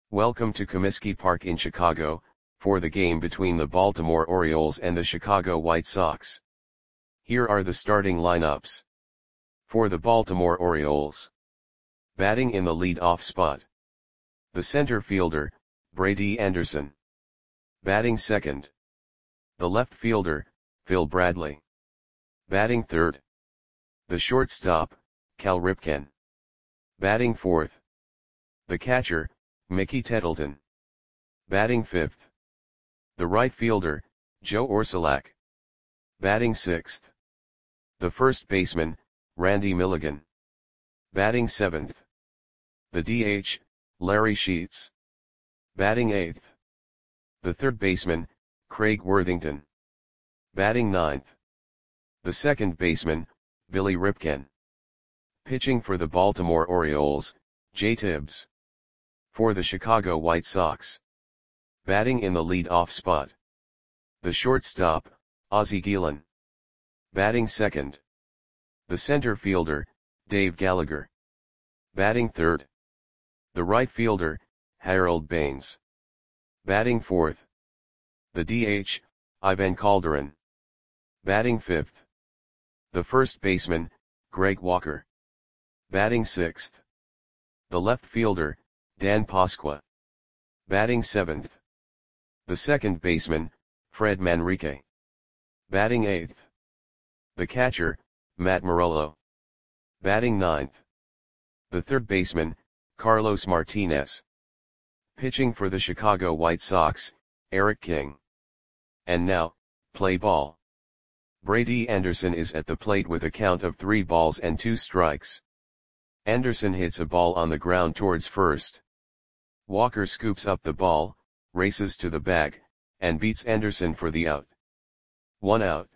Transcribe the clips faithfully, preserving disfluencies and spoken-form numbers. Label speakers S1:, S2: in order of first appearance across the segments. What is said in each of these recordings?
S1: Welcome to Comiskey Park in Chicago, for the game between the Baltimore Orioles and the Chicago White Sox. Here are the starting lineups. For the Baltimore Orioles. Batting in the lead-off spot. The center fielder, Brady Anderson. Batting second. The left fielder, Phil Bradley. Batting third. The shortstop, Cal Ripken. Batting fourth. The catcher, Mickey Tettleton. Batting fifth. The right fielder, Joe Orsulak. Batting sixth. The first baseman, Randy Milligan. Batting seventh. The D H, Larry Sheets. Batting eighth. The third baseman, Craig Worthington. Batting ninth. The second baseman, Billy Ripken. Pitching for the Baltimore Orioles, Jay Tibbs. For the Chicago White Sox. Batting in the lead-off spot. The shortstop, Ozzie Guillen. Batting second. The center fielder, Dave Gallagher. Batting third. The right fielder, Harold Baines. Batting fourth. The D H, Ivan Calderon. Batting fifth. The first baseman, Greg Walker. Batting sixth. The left fielder, Dan Pasqua. Batting seventh. The second baseman, Fred Manrique. Batting eighth. The catcher, Matt Morello. Batting ninth. The third baseman, Carlos Martinez. Pitching for the Chicago White Sox, Eric King. And now, play ball. Brady Anderson is at the plate with a count of three balls and two strikes. Anderson hits a ball on the ground towards first. Walker scoops up the ball, races to the bag, and beats Anderson for the out. One out.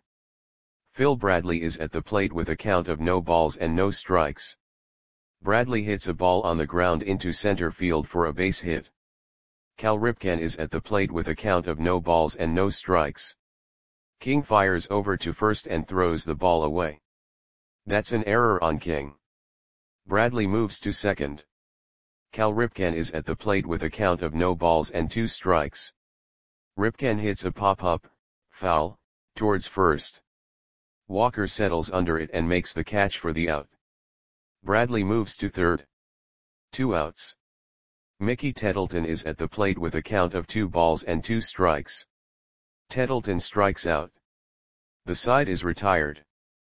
S1: Phil Bradley is at the plate with a count of no balls and no strikes. Bradley hits a ball on the ground into center field for a base hit. Cal Ripken is at the plate with a count of no balls and no strikes. King fires over to first and throws the ball away. That's an error on King. Bradley moves to second. Cal Ripken is at the plate with a count of no balls and two strikes. Ripken hits a pop-up, foul, towards first. Walker settles under it and makes the catch for the out. Bradley moves to third. Two outs. Mickey Tettleton is at the plate with a count of two balls and two strikes. Tettleton strikes out. The side is retired.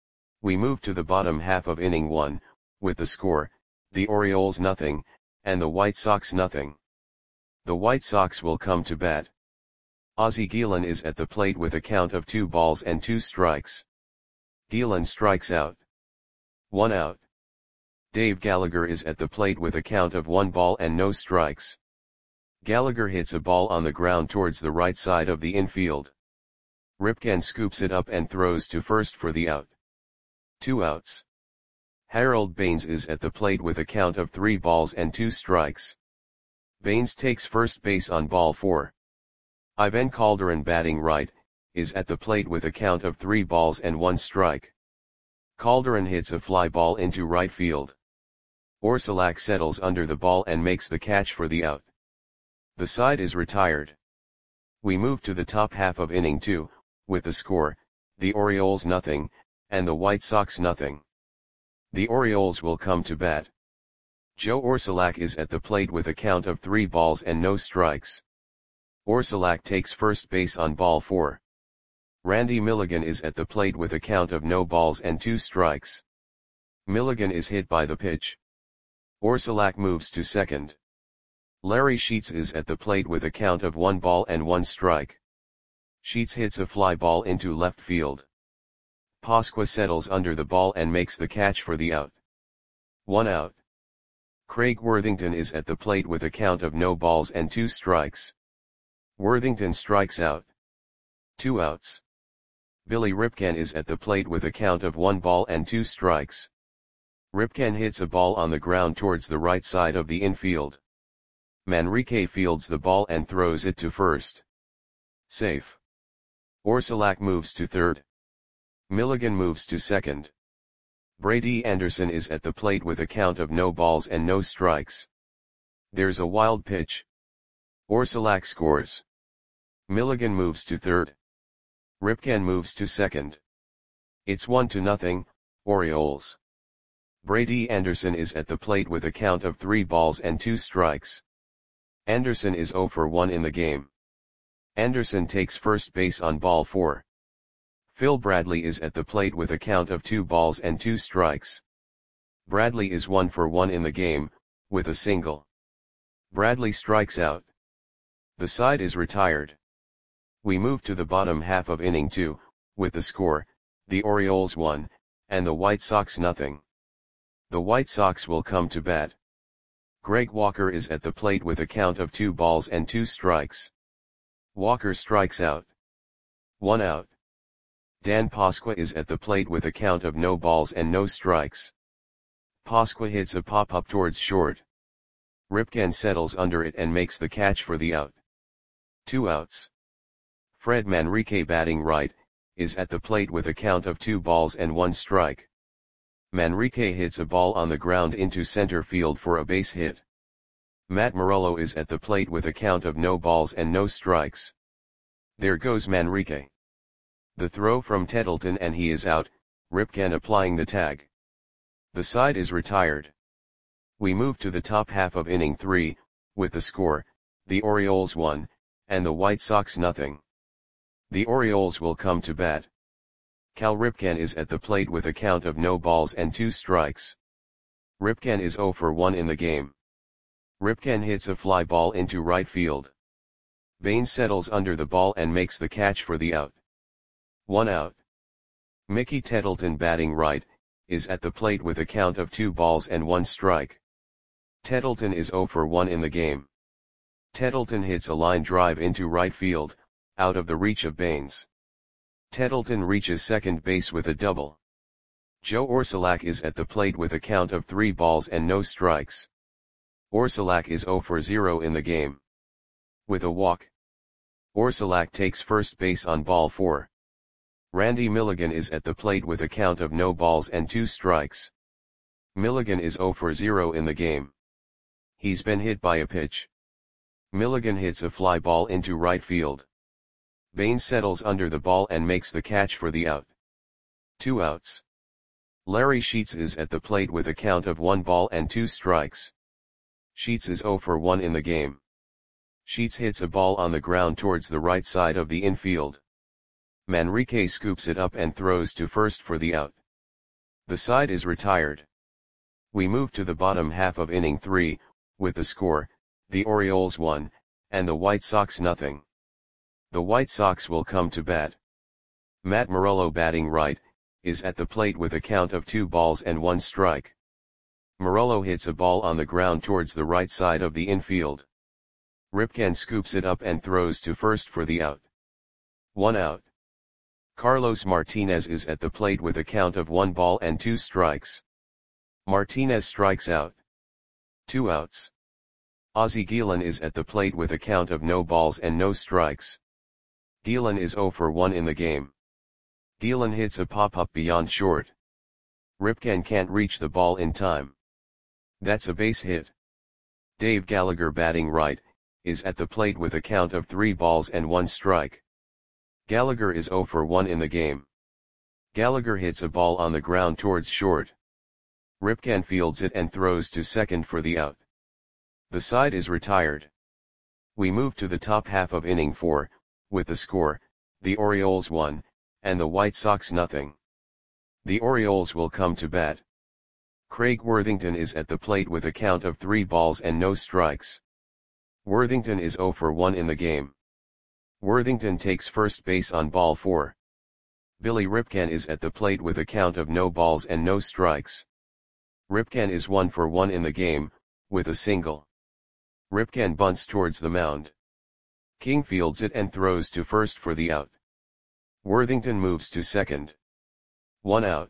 S1: We move to the bottom half of inning one, with the score, the Orioles nothing, and the White Sox nothing. The White Sox will come to bat. Ozzie Guillen is at the plate with a count of two balls and two strikes. Guillen strikes out. One out. Dave Gallagher is at the plate with a count of one ball and no strikes. Gallagher hits a ball on the ground towards the right side of the infield. Ripken scoops it up and throws to first for the out. Two outs. Harold Baines is at the plate with a count of three balls and two strikes. Baines takes first base on ball four. Ivan Calderon, batting right, is at the plate with a count of three balls and one strike. Calderon hits a fly ball into right field. Orsulak settles under the ball and makes the catch for the out. The side is retired. We move to the top half of inning two, with the score, the Orioles nothing, and the White Sox nothing. The Orioles will come to bat. Joe Orsulak is at the plate with a count of three balls and no strikes. Orsulak takes first base on ball four. Randy Milligan is at the plate with a count of no balls and two strikes. Milligan is hit by the pitch. Orsulak moves to second. Larry Sheets is at the plate with a count of one ball and one strike. Sheets hits a fly ball into left field. Pasqua settles under the ball and makes the catch for the out. One out. Craig Worthington is at the plate with a count of no balls and two strikes. Worthington strikes out. Two outs. Billy Ripken is at the plate with a count of one ball and two strikes. Ripken hits a ball on the ground towards the right side of the infield. Manrique fields the ball and throws it to first. Safe. Orsulak moves to third. Milligan moves to second. Brady Anderson is at the plate with a count of no balls and no strikes. There's a wild pitch. Orsulak scores. Milligan moves to third. Ripken moves to second. It's one to nothing, Orioles. Brady Anderson is at the plate with a count of three balls and two strikes. Anderson is zero for one in the game. Anderson takes first base on ball four. Phil Bradley is at the plate with a count of two balls and two strikes. Bradley is one for one in the game, with a single. Bradley strikes out. The side is retired. We move to the bottom half of inning two, with the score, the Orioles one, and the White Sox nothing. The White Sox will come to bat. Greg Walker is at the plate with a count of two balls and two strikes. Walker strikes out. One out. Dan Pasqua is at the plate with a count of no balls and no strikes. Pasqua hits a pop-up towards short. Ripken settles under it and makes the catch for the out. Two outs. Fred Manrique, batting right, is at the plate with a count of two balls and one strike. Manrique hits a ball on the ground into center field for a base hit. Matt Morello is at the plate with a count of no balls and no strikes. There goes Manrique. The throw from Tettleton and he is out, Ripken applying the tag. The side is retired. We move to the top half of inning three, with the score, the Orioles one, and the White Sox nothing. The Orioles will come to bat. Cal Ripken is at the plate with a count of no balls and two strikes. Ripken is zero for one in the game. Ripken hits a fly ball into right field. Baines settles under the ball and makes the catch for the out. One out. Mickey Tettleton, batting right, is at the plate with a count of two balls and one strike. Tettleton is zero for one in the game. Tettleton hits a line drive into right field, out of the reach of Baines. Tettleton reaches second base with a double. Joe Orsulak is at the plate with a count of three balls and no strikes. Orsulak is zero for zero in the game. With a walk. Orsulak takes first base on ball four. Randy Milligan is at the plate with a count of no balls and two strikes. Milligan is zero for zero in the game. He's been hit by a pitch. Milligan hits a fly ball into right field. Baines settles under the ball and makes the catch for the out. Two outs. Larry Sheets is at the plate with a count of one ball and two strikes. Sheets is zero for one in the game. Sheets hits a ball on the ground towards the right side of the infield. Manrique scoops it up and throws to first for the out. The side is retired. We move to the bottom half of inning three, with the score, the Orioles one, and the White Sox nothing. The White Sox will come to bat. Matt Morello, batting right, is at the plate with a count of two balls and one strike. Morello hits a ball on the ground towards the right side of the infield. Ripken scoops it up and throws to first for the out. One out. Carlos Martinez is at the plate with a count of one ball and two strikes. Martinez strikes out. Two outs. Ozzie Guillen is at the plate with a count of no balls and no strikes. Guillen is zero for one in the game. Guillen hits a pop-up beyond short. Ripken can't reach the ball in time. That's a base hit. Dave Gallagher, batting right, is at the plate with a count of three balls and one strike. Gallagher is zero for one in the game. Gallagher hits a ball on the ground towards short. Ripken fields it and throws to second for the out. The side is retired. We move to the top half of inning four, with the score, the Orioles one, and the White Sox nothing. The Orioles will come to bat. Craig Worthington is at the plate with a count of three balls and no strikes. Worthington is zero for one in the game. Worthington takes first base on ball four. Billy Ripken is at the plate with a count of no balls and no strikes. Ripken is one for one in the game, with a single. Ripken bunts towards the mound. King fields it and throws to first for the out. Worthington moves to second. One out.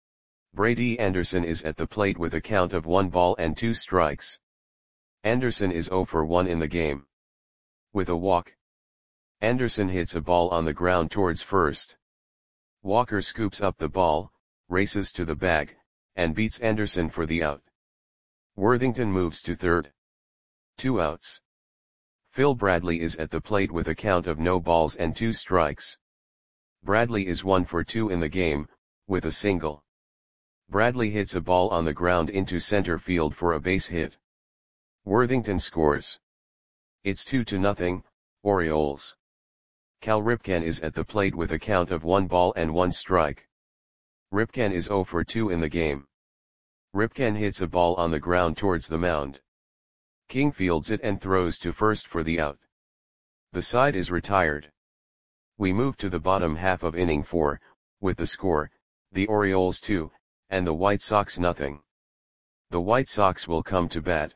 S1: Brady Anderson is at the plate with a count of one ball and two strikes. Anderson is zero for one in the game. With a walk. Anderson hits a ball on the ground towards first. Walker scoops up the ball, races to the bag, and beats Anderson for the out. Worthington moves to third. Two outs. Phil Bradley is at the plate with a count of no balls and two strikes. Bradley is one for two in the game, with a single. Bradley hits a ball on the ground into center field for a base hit. Worthington scores. It's two to nothing, Orioles. Cal Ripken is at the plate with a count of one ball and one strike. Ripken is zero for two in the game. Ripken hits a ball on the ground towards the mound. King fields it and throws to first for the out. The side is retired. We move to the bottom half of inning four, with the score, the Orioles two, and the White Sox nothing. The White Sox will come to bat.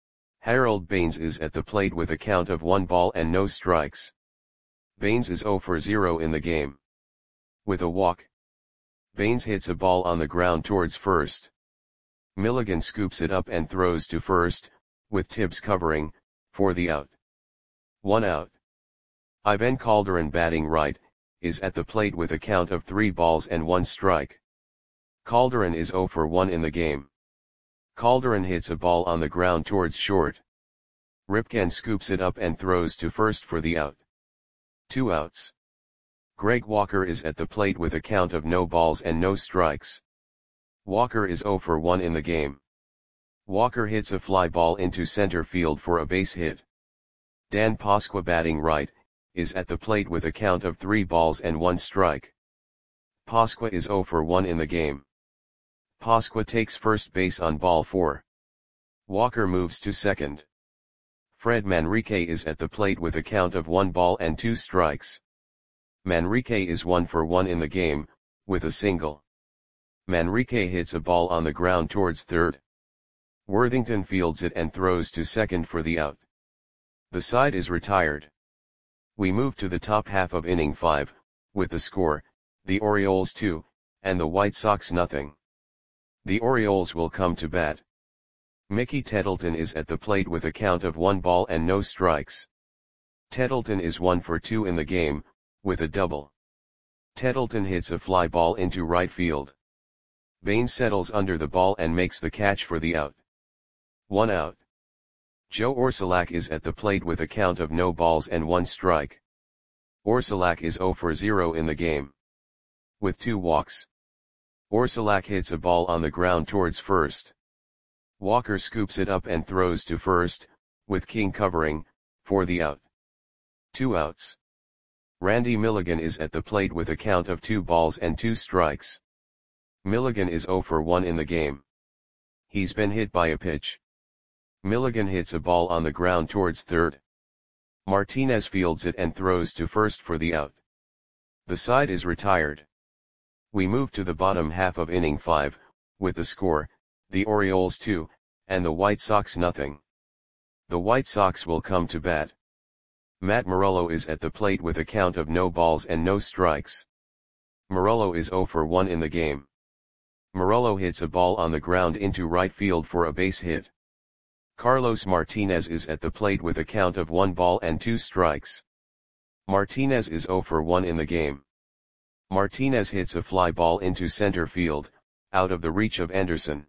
S1: Harold Baines is at the plate with a count of one ball and no strikes. Baines is zero for zero in the game. With a walk, Baines hits a ball on the ground towards first. Milligan scoops it up and throws to first, with Tibbs covering, for the out. One out. Ivan Calderon, batting right, is at the plate with a count of three balls and one strike. Calderon is zero for one in the game. Calderon hits a ball on the ground towards short. Ripken scoops it up and throws to first for the out. Two outs. Greg Walker is at the plate with a count of no balls and no strikes. Walker is zero for one in the game. Walker hits a fly ball into center field for a base hit. Dan Pasqua, batting right, is at the plate with a count of three balls and one strike. Pasqua is zero for one in the game. Pasqua takes first base on ball four. Walker moves to second. Fred Manrique is at the plate with a count of one ball and two strikes. Manrique is one for one in the game, with a single. Manrique hits a ball on the ground towards third. Worthington fields it and throws to second for the out. The side is retired. We move to the top half of inning five, with the score, the Orioles two, and the White Sox nothing. The Orioles will come to bat. Mickey Tettleton is at the plate with a count of one ball and no strikes. Tettleton is one for two in the game, with a double. Tettleton hits a fly ball into right field. Baines settles under the ball and makes the catch for the out. One out. Joe Orsulak is at the plate with a count of no balls and one strike. Orsulak is zero for zero in the game. With two walks. Orsulak hits a ball on the ground towards first. Walker scoops it up and throws to first, with King covering, for the out. Two outs. Randy Milligan is at the plate with a count of two balls and two strikes. Milligan is zero for one in the game. He's been hit by a pitch. Milligan hits a ball on the ground towards third. Martinez fields it and throws to first for the out. The side is retired. We move to the bottom half of inning five, with the score, the Orioles two, and the White Sox nothing. The White Sox will come to bat. Matt Morello is at the plate with a count of no balls and no strikes. Morello is zero for one in the game. Morello hits a ball on the ground into right field for a base hit. Carlos Martinez is at the plate with a count of one ball and two strikes. Martinez is zero for one in the game. Martinez hits a fly ball into center field, out of the reach of Anderson.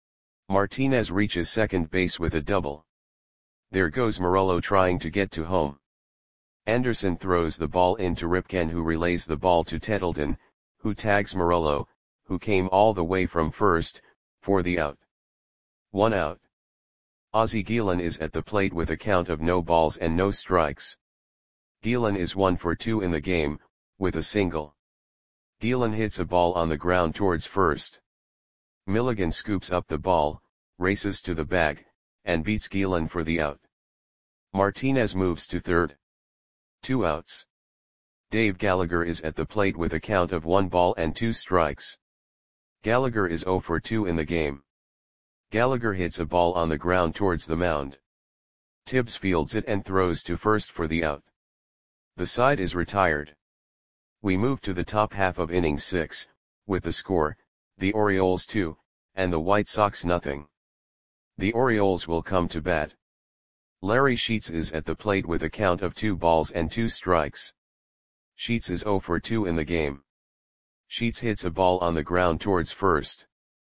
S1: Martinez reaches second base with a double. There goes Morello trying to get to home. Anderson throws the ball into Ripken, who relays the ball to Tettleton, who tags Morello, who came all the way from first, for the out. One out. Ozzie Guillen is at the plate with a count of no balls and no strikes. Guillen is one for two in the game, with a single. Guillen hits a ball on the ground towards first. Milligan scoops up the ball, races to the bag, and beats Guillen for the out. Martinez moves to third. Two outs. Dave Gallagher is at the plate with a count of one ball and two strikes. Gallagher is zero for two in the game. Gallagher hits a ball on the ground towards the mound. Tibbs fields it and throws to first for the out. The side is retired. We move to the top half of inning six, with the score, the Orioles two, and the White Sox nothing. The Orioles will come to bat. Larry Sheets is at the plate with a count of two balls and two strikes. Sheets is zero for two in the game. Sheets hits a ball on the ground towards first.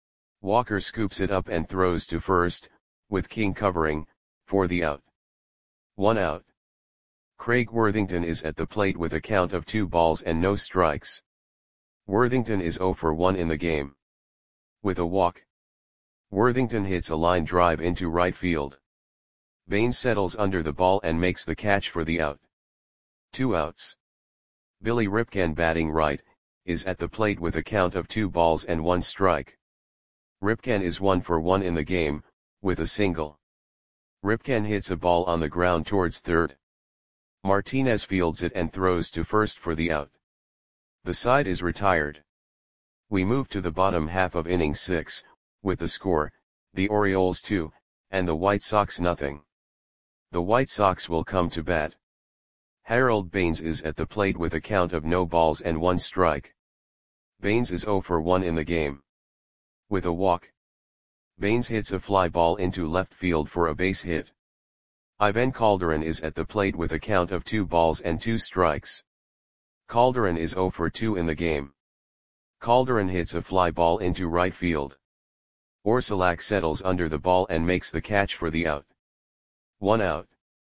S1: Walker scoops it up and throws to first, with King covering, for the out. One out. Craig Worthington is at the plate with a count of two balls and no strikes. Worthington is zero for one in the game. With a walk, Worthington hits a line drive into right field. Baines settles under the ball and makes the catch for the out. Two outs. Billy Ripken, batting right, is at the plate with a count of two balls and one strike. Ripken is one for one in the game, with a single. Ripken hits a ball on the ground towards third. Martinez fields it and throws to first for the out. The side is retired. We move to the bottom half of inning six, with the score, the Orioles two, and the White Sox nothing. The White Sox will come to bat. Harold Baines is at the plate with a count of no balls and one strike. Baines is zero for one in the game. With a walk, Baines hits a fly ball into left field for a base hit. Ivan Calderon is at the plate with a count of two balls and two strikes. Calderon is zero for two in the game. Calderon hits a fly ball into right field. Orsulak settles under the ball and makes the catch for the out. One out.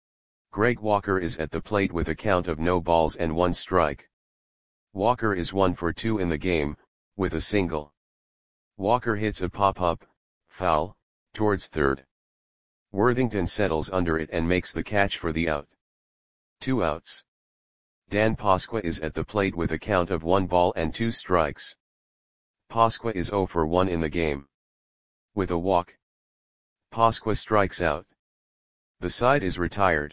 S1: Greg Walker is at the plate with a count of no balls and one strike. Walker is one for two in the game, with a single. Walker hits a pop-up, foul, towards third. Worthington settles under it and makes the catch for the out. Two outs. Dan Pasqua is at the plate with a count of one ball and two strikes. Pasqua is zero for one in the game. With a walk, Pasqua strikes out. The side is retired.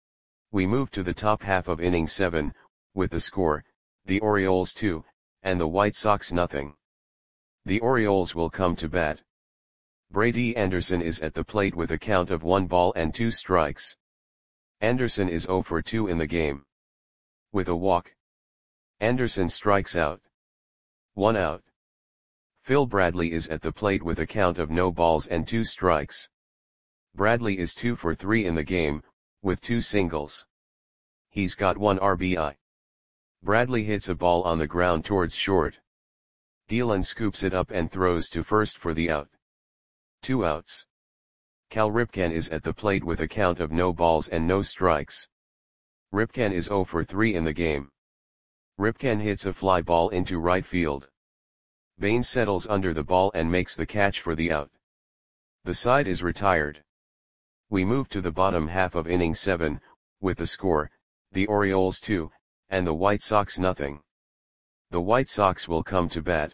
S1: We move to the top half of inning seven, with the score, the Orioles two, and the White Sox nothing. The Orioles will come to bat. Brady Anderson is at the plate with a count of one ball and two strikes. Anderson is zero for two in the game. With a walk, Anderson strikes out. One out. Phil Bradley is at the plate with a count of no balls and two strikes. Bradley is two for three in the game, with two singles. He's got one R B I. Bradley hits a ball on the ground towards short. Dillon scoops it up and throws to first for the out. Two outs. Cal Ripken is at the plate with a count of no balls and no strikes. Ripken is zero for three in the game. Ripken hits a fly ball into right field. Baines settles under the ball and makes the catch for the out. The side is retired. We move to the bottom half of inning seven, with the score, the Orioles two, and the White Sox nothing. The White Sox will come to bat.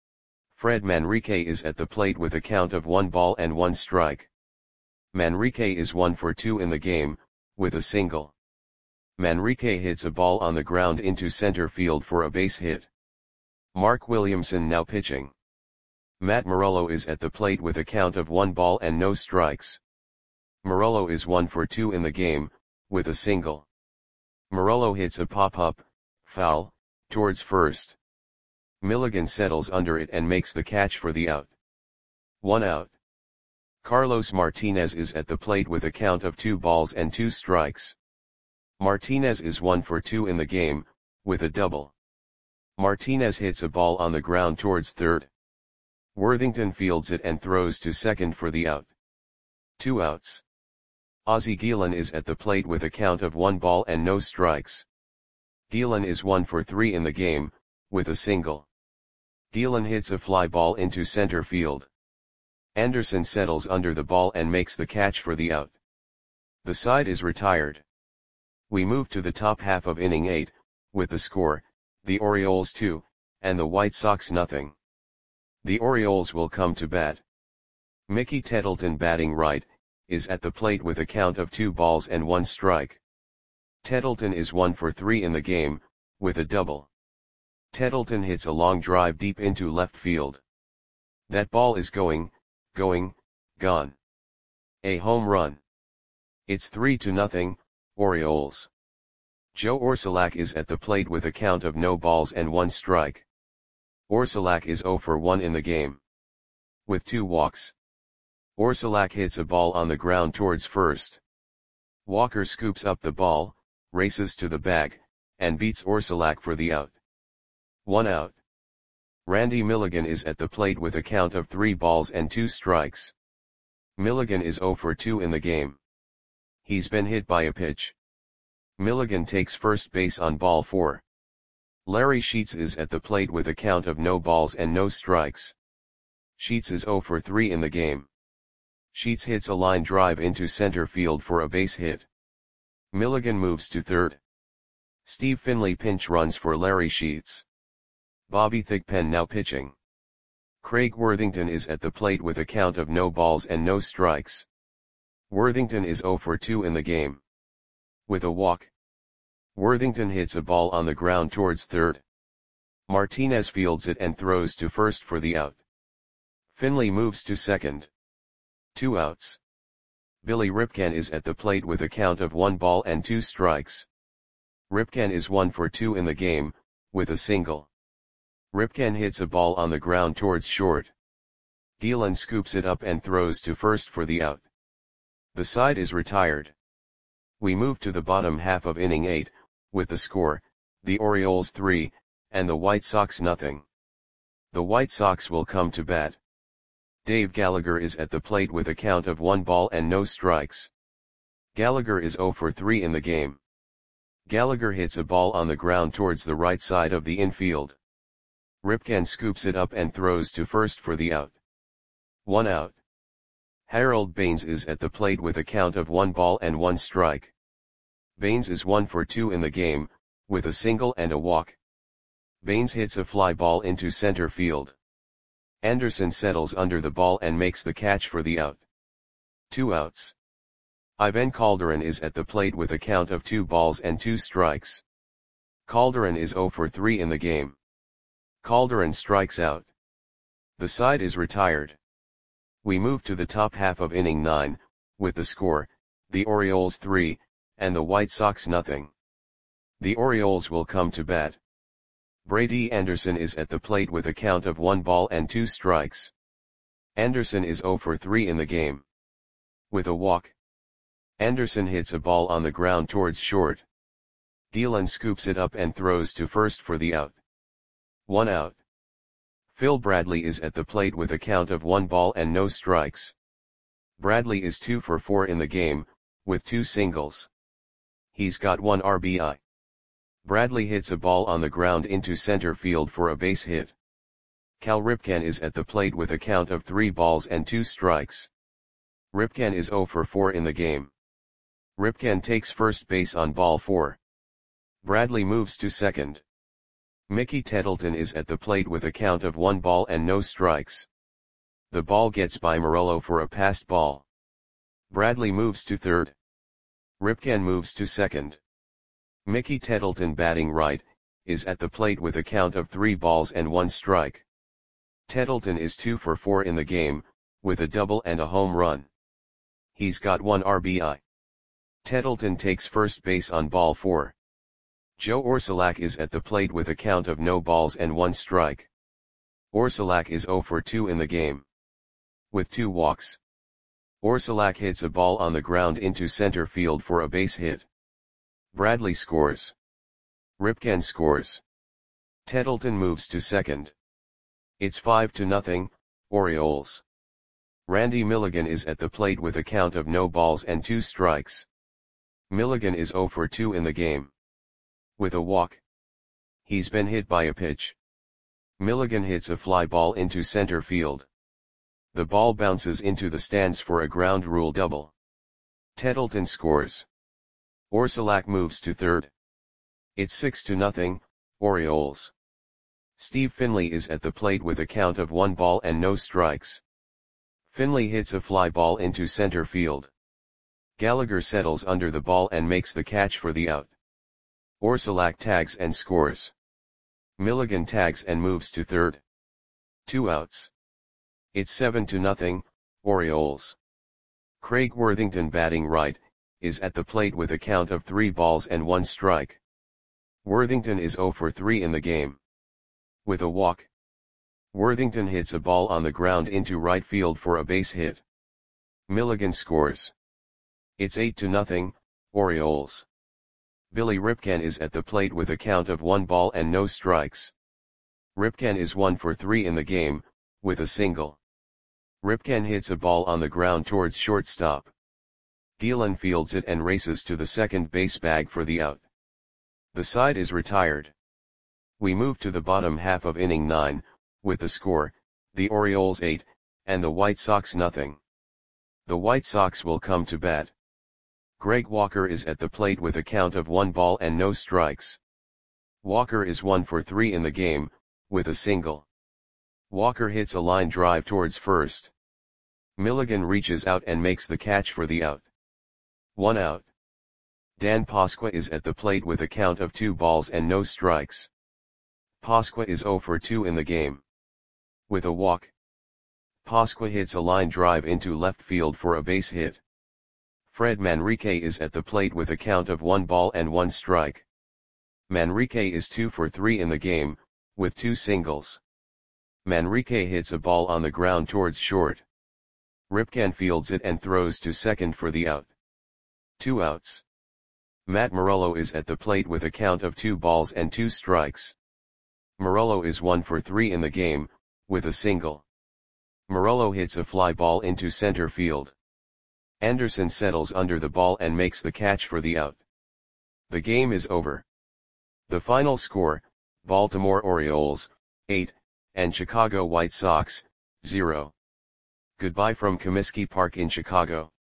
S1: Fred Manrique is at the plate with a count of one ball and one strike. Manrique is one for two in the game, with a single. Manrique hits a ball on the ground into center field for a base hit. Mark Williamson now pitching. Matt Morello is at the plate with a count of one ball and no strikes. Morello is one for two in the game, with a single. Morello hits a pop-up, foul, towards first. Milligan settles under it and makes the catch for the out. One out. Carlos Martinez is at the plate with a count of two balls and two strikes. Martinez is one for two in the game, with a double. Martinez hits a ball on the ground towards third. Worthington fields it and throws to second for the out. Two outs. Ozzie Guillen is at the plate with a count of one ball and no strikes. Guillen is one for three in the game, with a single. Guillen hits a fly ball into center field. Anderson settles under the ball and makes the catch for the out. The side is retired. We move to the top half of inning eight, with the score, the Orioles two, and the White Sox nothing. The Orioles will come to bat. Mickey Tettleton, batting right, is at the plate with a count of two balls and one strike. Tettleton is one for three in the game, with a double. Tettleton hits a long drive deep into left field. That ball is going, going, gone. A home run. It's three to nothing, Orioles. Joe Orsulak is at the plate with a count of no balls and one strike. Orsulak is zero for one in the game. With two walks. Orsulak hits a ball on the ground towards first. Walker scoops up the ball, races to the bag, and beats Orsulak for the out. One out. Randy Milligan is at the plate with a count of three balls and two strikes. Milligan is zero for two in the game. He's been hit by a pitch. Milligan takes first base on ball four. Larry Sheets is at the plate with a count of no balls and no strikes. Sheets is zero for three in the game. Sheets hits a line drive into center field for a base hit. Milligan moves to third. Steve Finley pinch runs for Larry Sheets. Bobby Thigpen now pitching. Craig Worthington is at the plate with a count of no balls and no strikes. Worthington is zero for two in the game. With a walk, Worthington hits a ball on the ground towards third. Martinez fields it and throws to first for the out. Finley moves to second. Two outs. Billy Ripken is at the plate with a count of one ball and two strikes. Ripken is one for two in the game, with a single. Ripken hits a ball on the ground towards short. Gielan scoops it up and throws to first for the out. The side is retired. We move to the bottom half of inning eight, with the score, the Orioles three, and the White Sox nothing. The White Sox will come to bat. Dave Gallagher is at the plate with a count of one ball and no strikes. Gallagher is zero for three in the game. Gallagher hits a ball on the ground towards the right side of the infield. Ripken scoops it up and throws to first for the out. One out. Harold Baines is at the plate with a count of one ball and one strike. Baines is one for two in the game, with a single and a walk. Baines hits a fly ball into center field. Anderson settles under the ball and makes the catch for the out. Two outs. Ivan Calderon is at the plate with a count of two balls and two strikes. Calderon is zero for three in the game. Calderon strikes out. The side is retired. We move to the top half of inning nine, with the score, the Orioles three, and the White Sox nothing. The Orioles will come to bat. Brady Anderson is at the plate with a count of one ball and two strikes. Anderson is zero for three in the game. With a walk, Anderson hits a ball on the ground towards short. Gielan scoops it up and throws to first for the out. One out. Phil Bradley is at the plate with a count of one ball and no strikes. Bradley is two for four in the game, with two singles. He's got one R B I. Bradley hits a ball on the ground into center field for a base hit. Cal Ripken is at the plate with a count of three balls and two strikes. Ripken is zero for four in the game. Ripken takes first base on ball four. Bradley moves to second. Mickey Tettleton is at the plate with a count of one ball and no strikes. The ball gets by Morello for a passed ball. Bradley moves to third. Ripken moves to second. Mickey Tettleton, batting right, is at the plate with a count of three balls and one strike. Tettleton is two for four in the game, with a double and a home run. He's got one R B I. Tettleton takes first base on ball four. Joe Orsulak is at the plate with a count of no balls and one strike. Orsulak is zero for two in the game. With two walks, Orsulak hits a ball on the ground into center field for a base hit. Bradley scores. Ripken scores. Tettleton moves to second. It's five to nothing, Orioles. Randy Milligan is at the plate with a count of no balls and two strikes. Milligan is zero for two in the game. With a walk, he's been hit by a pitch. Milligan hits a fly ball into center field. The ball bounces into the stands for a ground rule double. Tettleton scores. Orsulak moves to third. It's six to nothing, Orioles. Steve Finley is at the plate with a count of one ball and no strikes. Finley hits a fly ball into center field. Gallagher settles under the ball and makes the catch for the out. Orsulak tags and scores. Milligan tags and moves to third. Two outs. It's seven to nothing, Orioles. Craig Worthington, batting right, is at the plate with a count of three balls and one strike. Worthington is zero for three in the game. With a walk, Worthington hits a ball on the ground into right field for a base hit. Milligan scores. It's eight to nothing, Orioles. Billy Ripken is at the plate with a count of one ball and no strikes. Ripken is one for three in the game, with a single. Ripken hits a ball on the ground towards shortstop. Thielen fields it and races to the second base bag for the out. The side is retired. We move to the bottom half of inning nine, with the score, the Orioles eight, and the White Sox nothing. The White Sox will come to bat. Greg Walker is at the plate with a count of one ball and no strikes. Walker is one for three in the game, with a single. Walker hits a line drive towards first. Milligan reaches out and makes the catch for the out. One out. Dan Pasqua is at the plate with a count of two balls and no strikes. Pasqua is zero for two in the game. With a walk. Pasqua hits a line drive into left field for a base hit. Fred Manrique is at the plate with a count of one ball and one strike. Manrique is two for three in the game, with two singles. Manrique hits a ball on the ground towards short. Ripken fields it and throws to second for the out. Two outs. Matt Morello is at the plate with a count of two balls and two strikes. Morello is one for three in the game, with a single. Morello hits a fly ball into center field. Anderson settles under the ball and makes the catch for the out. The game is over. The final score, Baltimore Orioles, eight, and Chicago White Sox, zero. Goodbye from Comiskey Park in Chicago.